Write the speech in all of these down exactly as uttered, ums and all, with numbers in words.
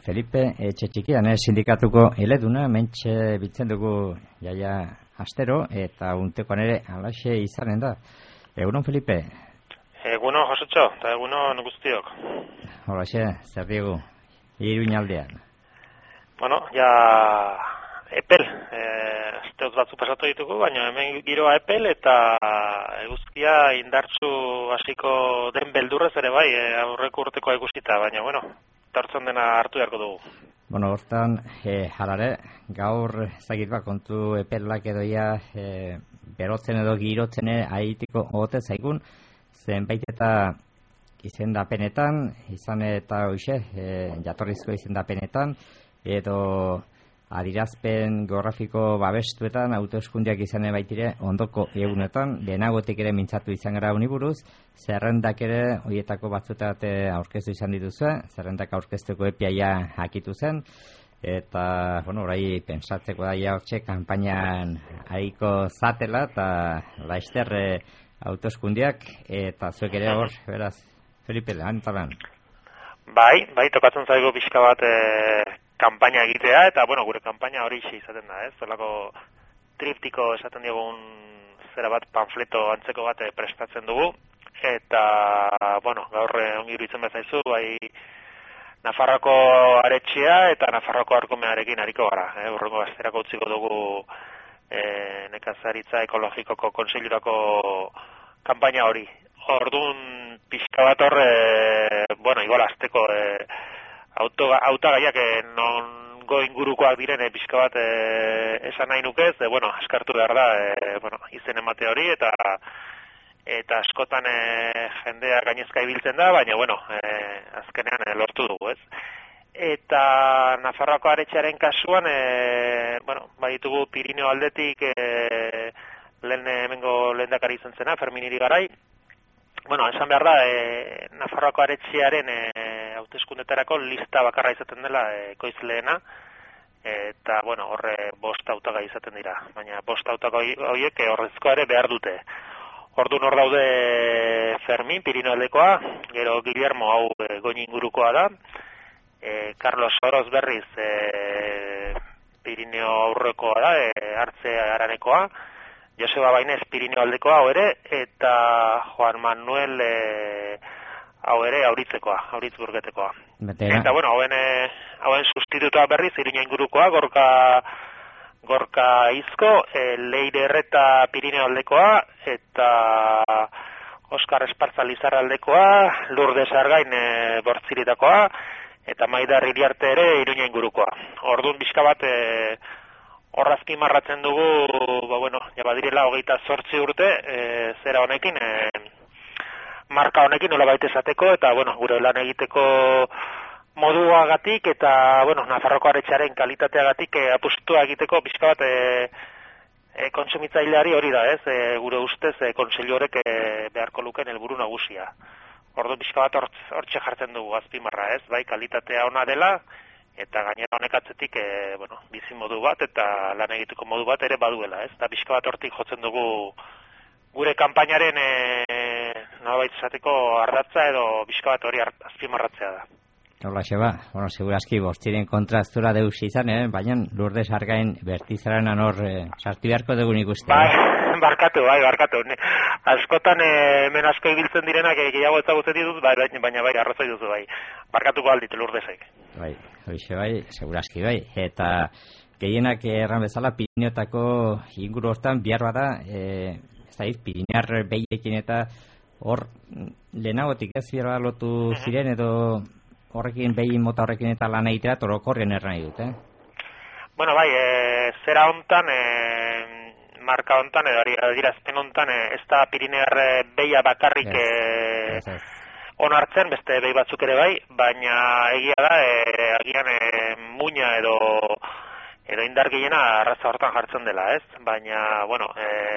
Felipe Etxetxikian, eh, sindikatuko eleduna, mentxe bitzen dugu jaia astero, eta untekoan ere alaxe izanen da. Egunon, Felipe? Egunon, Josotxo, eta egunon guztiok. Holaxe, zer diegu, Iruñaldean. Bueno, ja, epel, e, esteoz batzu pasatu ditugu, baina hemen giroa epel, eta eguzkia indartzu hasiko den beldurrez ere bai, e, aurreko urtekoa ikusita, baina, bueno, tartzen dena hartu beharko dugu. Bueno, hortan, e, halare, gaur zagit bat kontu epelak edo ia e, berotzen edo girotzen aitiko ote zaigun, zenbait eta izendapenetan, izan eta hoxe, e, jatorrizko izendapenetan, edo adirazpen geografiko babestuetan, autoeskundiak izan baitire ondoko egunetan, lehenagotik ere mintzatu izan gara uniburuz, zerrendak ere horietako batzuetat aurkeztu izan dituzue, zerrendak aurkeztuko epiaia akitu zen, eta, bueno, orai pentsatzeko da ja hortxe, kanpainan haiko zatela, eta laizter e, autoeskundiak, eta zuek ere hor, beraz, Felipe, antalan. Bai, bai, tokatzen zaigu pixka bat e, kanpaina egitea, eta, bueno, gure kanpaina hori izaten da, ez? Zolako triptiko esaten diogun zera bat panfleto antzeko bat prestatzen dugu, eta, bueno, gaur ongi iruditzen bezaizu, bai, Nafarroako aretxea eta Nafarroako arkomearekin hariko gara. Eh? Urrengo gazterako utziko dugu e, nekazaritza ekologikoko konseilurako kanpaina hori. Orduan pixka bat hor, e, bueno, igual azteko e, autagaiak e, nongo ingurukoak diren e, pixka bat e, esan nahi nukez, e, bueno, askartu behar da, e, bueno, izen emate hori, eta eta askotan e, jendea gainezka ibiltzen da, baina, bueno, e, azkenean e, lortu dugu, ez? Eta Nafarroako aretxearen kasuan, e, bueno, baditugu Pirineo aldetik e, lehen hemengo lehendakari izan zena, Fermin Irigarai. Bueno, esan behar da, e, Nafarroako aretxearen e, hauteskundetarako lista bakarra izaten dela e, ekoizleena, eta, bueno, horre bost hautagai izaten dira, baina bost hautagai horiek horrezko ere behar dute. Orduan hor daude Fermin, Pirineo aldekoa, gero Guillermo hau e, goini ingurukoa da, e, Carlos Oroz berriz e, Pirineo aurrekoa da, e, Artze Aranekoa, Joseba Bainez Pirineo aldekoa hau ere, eta Juan Manuel e, hau ere Auritzekoa, Auritzburgetekoa. Eta, bueno, hauen, e, hauen sustitutua berriz Iruña ingurukoa, Gorka Gorka Izko, e, Leire Erreta Pirineo aldekoa, eta Oskar Espartza Lizarra aldekoa, Lourdes Argain e, Bortziritakoa, eta Maidar Iriarte ere Iruña ingurukoa. Orduan bizka bat e, horrazki marratzen dugu, ba, bueno, ja badirela hogeita zortzi urte, e, zera honekin, e, marka honekin nola baita esateko, eta, bueno, gure lan egiteko moduagatik eta, bueno, Nafarroko aretxearen kalitateagatik e, apustua egiteko pixka bat e, e, kontsumitzaileari hori da, ez? E, gure ustez, e, kontseilu horrek e, beharko luken helburu nagusia. Ordu pixka bat hortxe jartzen dugu azpimarra, ez? Bai, kalitatea ona dela, eta gainera honek atzetik, e, bueno, bizi modu bat eta lan egiteko modu bat ere baduela, ez? Eta pixka bat hortik jotzen dugu gure kanpainaren e, nolabait esateko ardatza edo pixka bat hori azpimarratzea da. Hola, Xeba, bueno, segurazki bostiren kontraztura deus izan, eh? Baina Lourdes Argain bertizaren anor eh, sartu beharko dugun ikusten. Bai, barkatu, bai, barkatu. Ne, askotan eh, hemen asko ibiltzen direnak eh, gehiago ezagutzen ditut, bai, baina bai, arrazoi duzu, bai. Barkatuko aldit Lourdesek. Bai, hoixe bai, segurazki bai. Eta gehienak erran bezala Pirineotako inguru hortan bihar bada, eh, ez da, Pirinear behiekin eta hor lehenagotik ez bihar bada lotu ziren edo horrekin, behin mota horrekin eta lan egitea, torokorren erran nahi dut, eh? Bueno, bai, e, zera hontan, e, marka hontan, edo adirazpen hontan, e, ez da Pirinear behia bakarrik yes. e, yes, yes. onartzen, beste behi batzuk ere bai, baina egia da, e, agian e, muina edo edo indar gehiena arraza hortan jartzen dela, ez? Baina, bueno,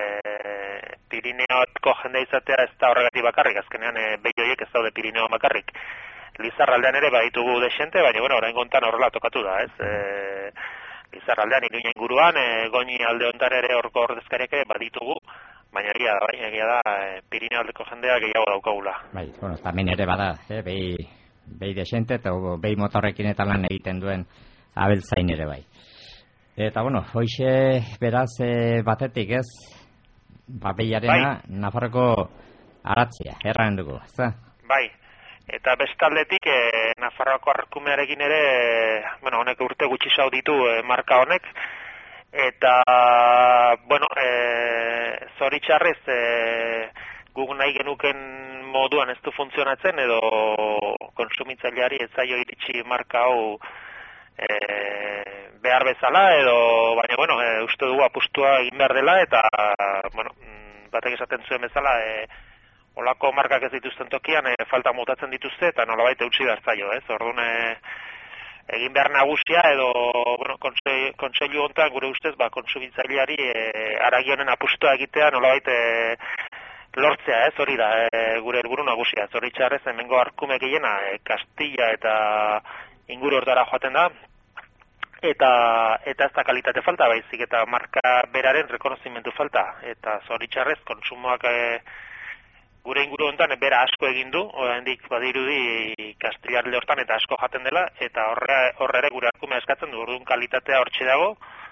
e, Pirineotko jende izatea ez da horregatik bakarrik, azkenean e, behi horiek ez daude Pirineo bakarrik. Lizarraldean ere baditugu desente, baina, bueno, orain gontan horrela tokatu da, ez? E, Lizarraldean, Iruña inguruan, e, Goñi alde hontan ere horko ordezkariak ere baditugu, baina egia da, bai, egia da, e, Pirineo aldeko jendea gehiago daukagula. Bai, bueno, tamen ere bada, eh, behi behi desente eta behi motorrekin eta lan egiten duen abeltzain ere bai. Eta bueno, hoixe beraz e, batetik ez, ba behiarena bai. Nafarroko aratzea, erran dugu, ez da? Bai, eta bestaldetik e, Nafarroako arkumearekin ere, bueno, honek urte gutxi zau ditu e, marka honek, eta, bueno, e, zoritxarrez, e, guk nahi genuken moduan ez du funtzionatzen, edo konsumitzaileari ez zaio iritsi marka hau e, behar bezala, edo, baina, bueno, e, uste dugu apustua egin behar dela, eta, bueno, batek esaten zuen bezala, e, olako markak ez dituzten tokian, e, falta mutatzen dituzte, eta nolabait eutsi behar zaio, ez? Orduan, e, egin behar nagusia, edo, bueno, kontseilu hontan gure ustez, ba, konsumitzaileari e, aragionen apustua egitea, nolabait, e, lortzea, ez, hori da, e, gure helburu nagusia. Zoritxarrez, hemengo arkume gehiena, e, Kastilla eta inguru hortara joaten da, eta eta ez da kalitate falta, baizik, eta marka beraren rekonozimentu falta, eta zoritxarrez, konsumoak e, gure inguru hontan bera asko egin du, oraindik badirudi Kastillarle hortan eta asko jaten dela, eta horre, horre ere gure arkumea eskatzen du, orduan kalitatea hortxe dago,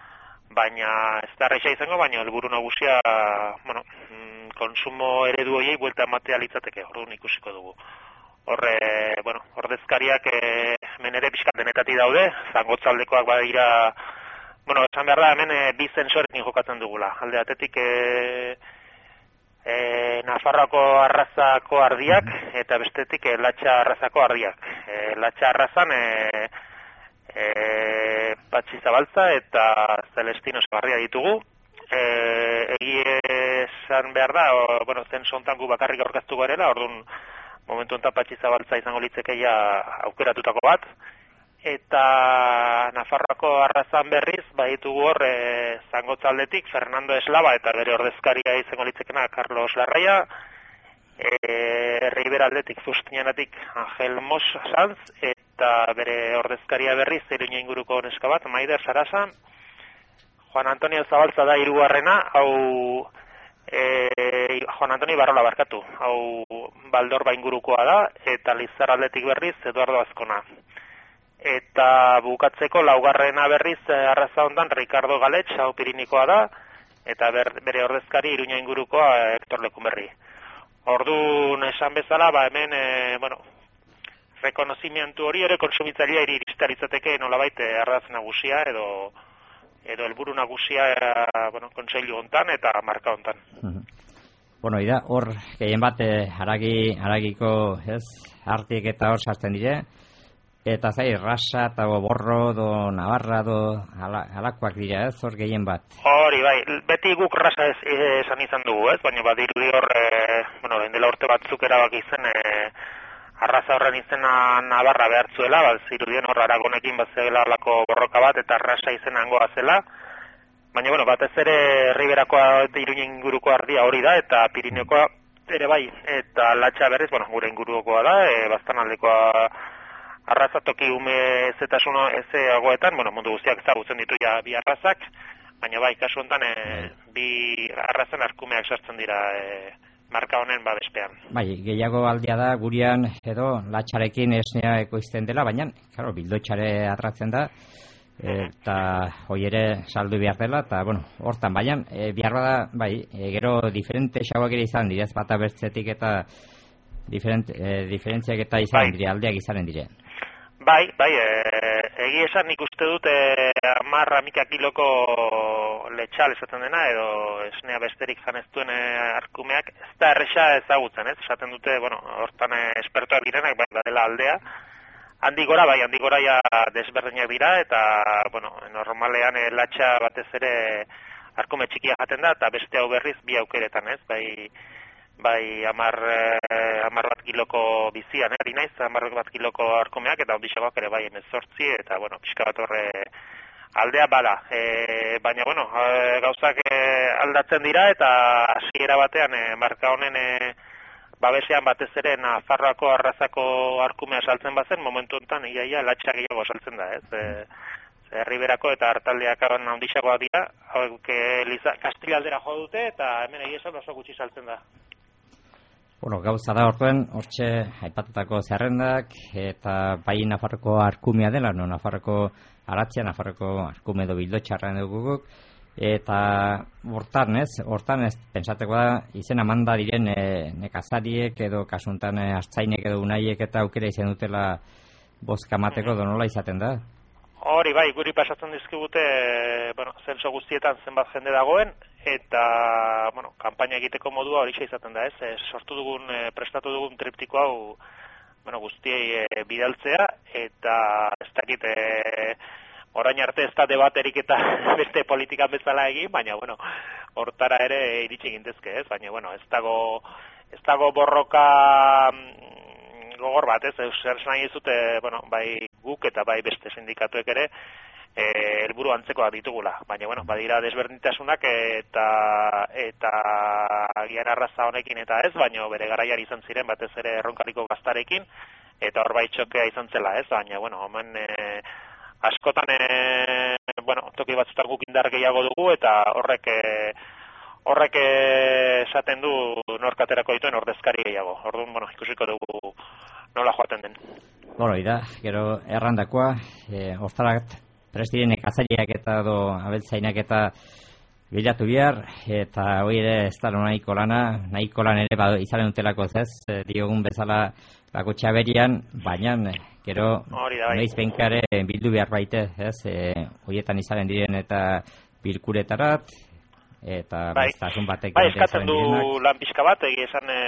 baina ez da erresa izango, baina helburu nagusia, bueno, konsumo eredu horiei buelta ematea litzateke, orduan ikusiko dugu. Horre, bueno, ordezkariak e, hemen ere pixkat denetati daude, zangotzaldekoak badira, bueno, esan behar da, hemen e, bi zensorekin jokatzen dugula. Alde batetik e, e, Nafarroako arrazako ardiak, eta bestetik e, Latxa arrazako ardiak. E, Latxa arrazan e, e, Patxi Zabaltza eta Celestino Zabarria ditugu. E, egi esan behar da, o, bueno, zen sontan gu bakarrik aurkeztu garela, orduan momentu enten Patxi Zabaltza izango litzekeia aukeratutako bat, eta Nafarroako arrazan berriz, baditugu hor, e, zangotzaldetik, Fernando Eslava eta bere ordezkaria izango litzekena Carlos Larraia, e, Riberaldetik, Justinianatik Angel Mos Sanz, eta bere ordezkaria berriz, Iruña inguruko neska bat, Maider Sarasa, Juan Antonio Zabaltza da hirugarrena, hau e, Juan Antonio Barrola barkatu, hau Baldorba ingurukoa da, eta Lizarraldetik berriz Eduardo Azkona. Eta bukatzeko laugarrena berriz arraza hondan Ricardo Galetx, hau Pirinikoa da, eta ber, bere ordezkari Iruña ingurukoa Hector Lekunberri. Orduan esan bezala, ba hemen, e, bueno, rekonozimientu hori ere konsumitzailea iristaritzateke nolabait arraz nagusia edo edo helburu nagusia era, bueno, kontseilu hontan eta marka hontan. Uh-huh. Bueno, ida, hor gehien bat eh, haragi, haragiko, ez, artik eta hor sartzen dire, eta zai, rasa eta borro, do, navarra, do, ala, alakoak dira, ez, hor gehien bat. Hori, bai, beti guk rasa ez, esan izan dugu, ez, baina badirudi hor, e, bueno, dela urte batzuk erabaki zen, e, arraza horren izena Navarra behartzuela, bat zirudien hor Aragonekin bat zela alako borroka bat, eta rasa izena hangoa zela. Baina, bueno, batez ere Riberakoa eta Iruña inguruko ardia hori da, eta Pirineokoa ere bai, eta Latxa berriz, bueno, gure ingurukoa da, e, Baztanaldekoa arraza toki ume ezetasun ezeagoetan, bueno, mundu guztiak ezagutzen ditu ja bi arrazak, baina bai, kasu honetan e, bi arrazen arkumeak sartzen dira e, marka honen babespean. Bai, gehiago aldia da gurian edo Latxarekin esnea ekoizten dela, baina, claro, bildotxare atratzen da, eta hoi ere saldu behar dela, eta, bueno, hortan, baina, e, behar da, bai, e, gero diferente xauak ere izan direz, bata bertzetik eta diferent, e, diferentziak eta izan bai. Dire, aldeak izanen dire. Bai, bai, e, egi esan nik uste dut e, amar amika kiloko letxal esaten dena, edo esnea besterik janeztuen e, arkumeak, ez da erresa ezagutzen, ez? Esaten dute, bueno, hortan e, espertoak direnak, bai, badela aldea. Handi gora, bai, handi gora ja desberdinak dira, eta, bueno, normalean e, latxa batez ere arkume txikia jaten da, eta beste hau berriz bi aukeretan, ez? Bai, bai amar, eh, amar bat kiloko bizian, ari naiz, amar bat kiloko arkumeak, eta ondixagoak ere bai emezortzi, eta, bueno, pixka bat horre aldea bada. E, baina, bueno, e, gauzak e, aldatzen dira, eta hasiera batean e, marka honen e, babesean batez ere Nafarroako arrazako arkumea saltzen bazen, momentu honetan iaia Latxa gehiago saltzen da, ez? E, Riberako eta Artaldeak ondixagoak dira, hauek Kastilla aldera jo dute, eta hemen egia esan oso gutxi saltzen da. Bueno, gauza da orduan, hortxe aipatutako zerrendak, eta bai Nafarroko arkumea dela, no Nafarroko aratzia, Nafarroko arkume edo bildotxarra dugu guk, eta hortan ez, hortan ez, pensateko da, izen amanda diren e, nekazariek edo kasuntan e, hartzainek edo unaiek eta aukera izan dutela bozka mateko mm-hmm. donola izaten da. Hori bai, guri pasatzen dizkigute, bueno, zenso guztietan zenbat jende dagoen, eta, bueno, kanpaina egiteko modua hori izaten da, ez? E, sortu dugun, e, prestatu dugun triptiko hau, bueno, guztiei e, bidaltzea, eta ez dakit, e, orain arte ez da debaterik eta beste politikan bezala egin, baina, bueno, hortara ere iritsi gintezke, ez? Baina, bueno, ez dago, ez dago borroka gogor bat, ez? Zer nahi zute, bueno, bai guk eta bai beste sindikatuek ere, helburu e, antzekoak ditugula. Baina, bueno, badira desberdintasunak eta eta agian arraza honekin eta ez, baina bere garaian izan ziren batez ere erronkariko gaztarekin, eta hor bai txokea izan zela, ez? Baina, bueno, hemen e, askotan, e, bueno, toki batzutan guk indar gehiago dugu, eta horrek e, horrek esaten du norkaterako dituen ordezkari gehiago. Orduan, bueno, ikusiko dugu nola joaten den. Bueno, ida, gero errandakoa, e, hortarak prestiren nekazariak eta do abeltzainak eta bilatu bihar, eta hori ere ez da nahiko lana, nahiko lan ere bado, izaren dutelako ez, e, diogun bezala bako txaberian, baina gero noiz benkare bildu behar baite, ez, e, horietan izaren diren eta bilkuretarat, eta bai, beztasun batek bai, eskatzen du lan pixka bat, egia esan, e,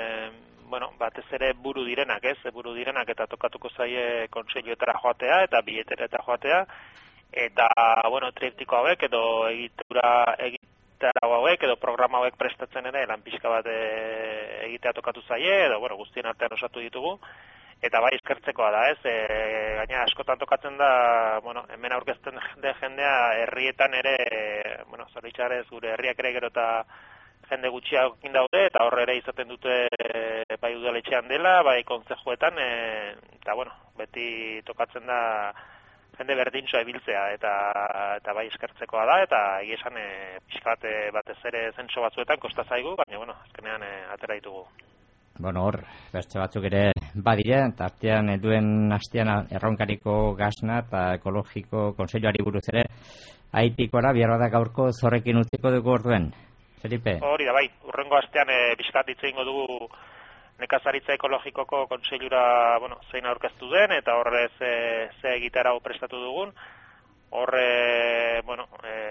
bueno, batez ere buru direnak, ez, buru direnak eta tokatuko zaie kontseiluetara joatea eta biletera eta joatea, eta, bueno, triptiko hauek edo egitura egitara hauek edo programa hauek prestatzen ere lan pixka bat e, egitea tokatu zaie, edo, bueno, guztien artean osatu ditugu, eta bai eskertzekoa da, ez, e, gaina askotan tokatzen da, bueno, hemen aurkezten de jendea herrietan ere, e, bueno, zoritxarrez gure herriak ere gero eta jende gutxiagokin daude, eta horre ere izaten dute e, bai udaletxean dela, bai kontzejuetan, e, eta, bueno, beti tokatzen da jende berdintxoa ibiltzea, eta, eta bai eskertzekoa da, eta egia esan e, pixka bat e, batez ere zentso batzuetan kosta zaigu, baina, bueno, azkenean e, atera ditugu. Bueno, hor, beste batzuk ere badire, eta artean duen hastean erronkariko gasna eta ekologiko konseiluari buruz ere, aitikora bihar da gaurko zorrekin utziko dugu orduen. Felipe? Hori da, bai, urrengo astean e, bizkat hitz egingo dugu nekazaritza ekologikoko kontseilura, bueno, zein aurkeztu den, eta horre ze, ze egitara prestatu dugun, horre, bueno,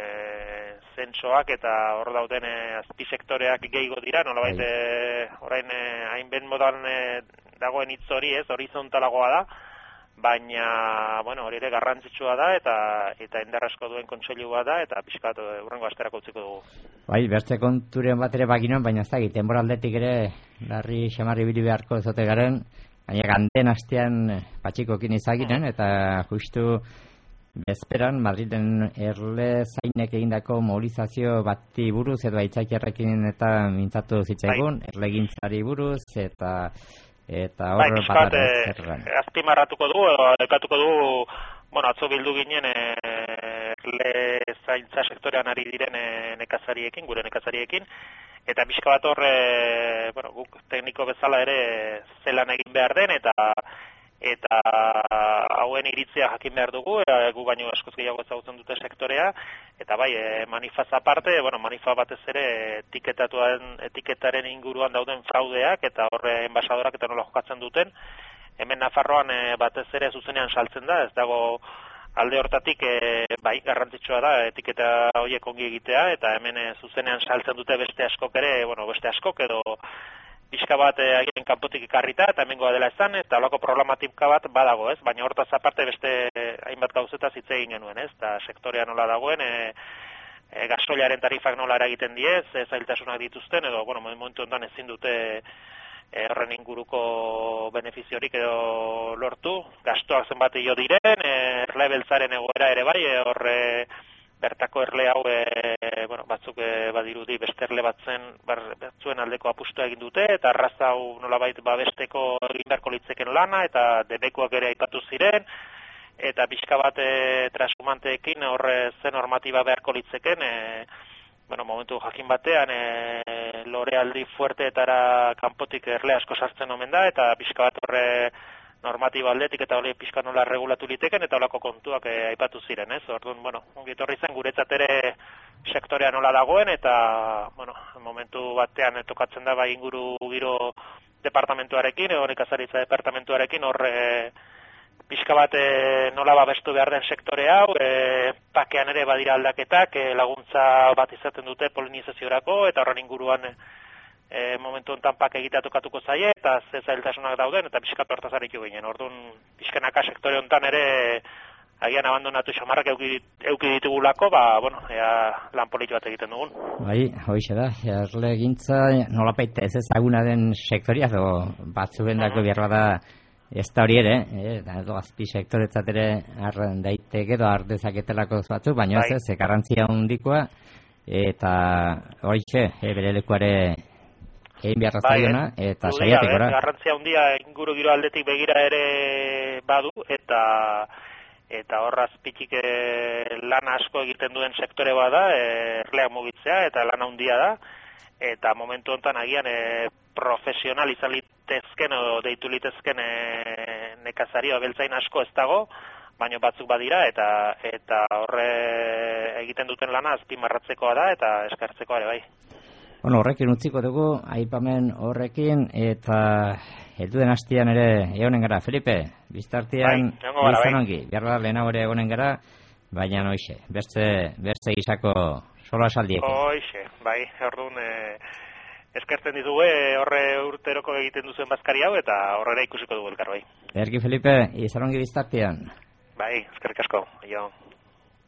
e, zentsoak eta hor dauden e, azpisektoreak gehiago dira, nolabait e, orain e, hainben modan e, dagoen hitz hori, ez, horizontalagoa da, baina, bueno, hori ere garrantzitsua da, eta eta indar asko duen kontseilua da, eta pixkat urrengo asterako utziko dugu. Bai, beste konturen bat ere baginon, baina ez da, denboraldetik ere, larri xamarri bili beharko ezote garen, baina ganden hastean patxikokin izaginen, eta justu bezperan, Madriden erle zainek egindako mobilizazio bati buruz, edo aitzakierrekin eta mintzatu zitzaigun, bai. Erlegintzari buruz, eta eta hor bai, bat e, azpimarratuko du, edo dekatuko du, bueno, atzo bildu ginen e, erle zaintza sektorean ari diren e, nekazariekin, gure nekazariekin, eta pixka bat hor, e, bueno, guk tekniko bezala ere zelan egin behar den, eta eta hauen iritzia jakin behar dugu, e, gu baino askoz gehiago ezagutzen dute sektorea, eta bai, e, manifaz aparte, bueno, manifaz batez ere etiketatuan, etiketaren inguruan dauden fraudeak, eta horre enbasadorak eta nola jokatzen duten, hemen Nafarroan e, batez ere zuzenean saltzen da, ez dago alde hortatik, e, bai, garrantzitsua da, etiketa horiek ongi egitea, eta hemen e, zuzenean saltzen dute beste askok ere, bueno, beste askok edo pixka bat agien kanpotik ikarrita, eta hemengoa dela esan, eta holako problematika bat badago, ez? Baina hortaz aparte beste hainbat gauzetaz hitz egin genuen, ez? Eta sektorea nola dagoen, e, e, gasolaren tarifak nola eragiten diez, e, zailtasunak dituzten, edo, bueno, momentu honetan ezin dute horren e, inguruko benefiziorik edo lortu, gastoak zenbat jo diren, erle beltzaren egoera ere bai, horre bertako erle hau, e, bueno, batzuk e, badirudi beste erle batzen, bar, batzuen aldeko apustua egin dute, eta arraza hau nolabait babesteko egin beharko litzeken lana, eta debekuak ere aipatu ziren, eta pixka bat e, transhumanteekin horre ze normatiba beharko litzeken, e, bueno, momentu jakin batean e, lorealdi fuerteetara kanpotik erle asko sartzen omen da, eta pixka bat horre normatiba aldetik eta hori pixka nola regulatu liteken, eta holako kontuak e, aipatu ziren, ez? Orduan, bueno, ongi etorri zen guretzat ere sektorea nola dagoen, eta, bueno, momentu batean tokatzen da bai inguru giro departamentuarekin, edo nekazaritza departamentuarekin, horre pixka bat e, nola babestu behar den sektore hau, e, pakean ere badira aldaketak, e, laguntza bat izaten dute polinizaziorako, eta horren inguruan e, momentu honetan pake egitea tokatuko zaie, eta ze zailtasunak dauden, eta pixka hortaz aritu ginen. Orduan, pixkanaka sektore honetan ere agian abandonatu xamarrak euki, euki ditugulako, ba, bueno, ea lan politu bat egiten dugun. Bai, hoixe da, erle gintza nolapait ez ezaguna den sektoria, edo batzuen dako behar da ez da hori ere, eh, edo azpi sektoretzat ere har daiteke edo har dezaketelako batzuk, baina ez ez, garrantzia handikoa, eta horixe, e, bere lekuare egin behar zaiona, eta saiatik gora. Garrantzia handia inguru giro aldetik begira ere badu, eta eta horraz pitik lan asko egiten duen sektore bada, erleak mugitzea, eta lan handia da, eta momentu honetan agian e, profesional izan litezken o deitu litezken e, nekazario abeltzain asko ez dago, baino batzuk badira, eta eta horre egiten duten lana azpimarratzekoa da, eta eskartzekoa ere bai. Bueno, horrekin utziko dugu, aipamen horrekin, eta helduen hastian ere egonen gara. Felipe, biztartian bai, izan ongi, behar da lehenago ere egonen gara, baina noixe, beste, beste izako solo asaldiekin. Hoixe, bai, orduan e, eskertzen ditugu e, horre urteroko egiten duzuen bazkari hau, eta horrera ikusiko dugu elkar bai. Erki Felipe, izan ongi biztartian. Bai, eskerrik asko, jo.